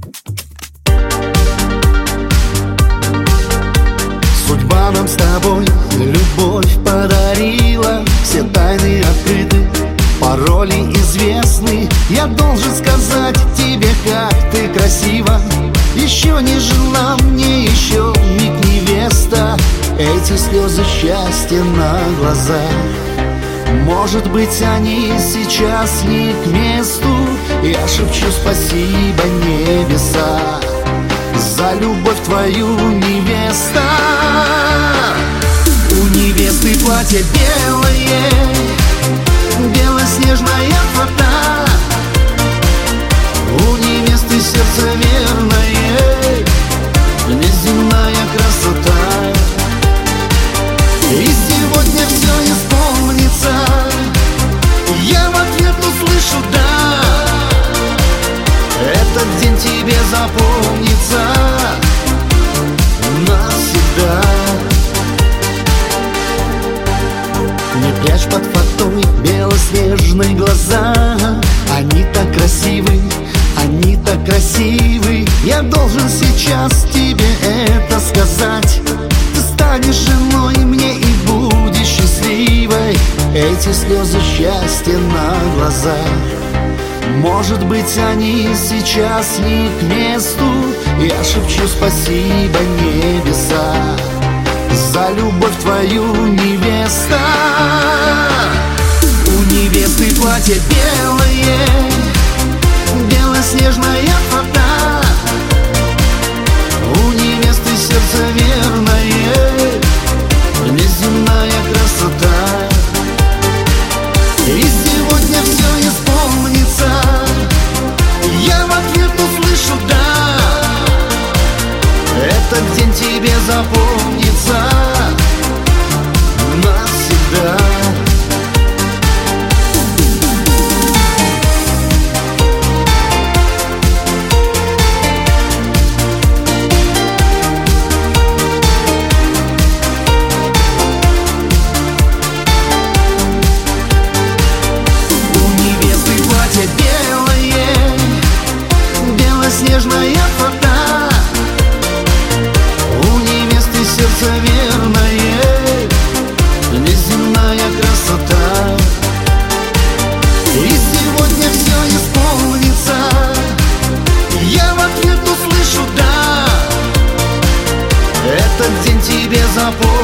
Судьба нам с тобой любовь подарила, все тайны открыты, пароли известны. Я должен сказать тебе, как ты красива. Еще не жена мне, еще миг невеста. Эти слезы счастья на глазах, может быть, они сейчас не к месту. Я шепчу спасибо небеса за любовь твою, невеста. У невесты платье белое, белоснежная фата. У невесты сердце верное, неземная красота. И сегодня все исполнится, я в ответ услышу «да». Этот день тебе запомнится навсегда. Не прячь под фатой белоснежные глаза. Они так красивы, они так красивы. Я должен сейчас тебе это сказать. Ты станешь женой мне и будешь счастливой. Эти слезы счастья на глазах, может быть, они сейчас не к месту. Я шепчу спасибо небеса за любовь твою, невеста. У невесты платье белое, белоснежная фата. У невесты сердце верное, неземная красота. И сегодня все исполнится, я в ответ услышу «да». Этот день тебе запомнится навсегда. Белоснежная фата. У невесты сердце верное, неземная красота. И сегодня все исполнится, я в ответ услышу «да». Этот день тебе запомнится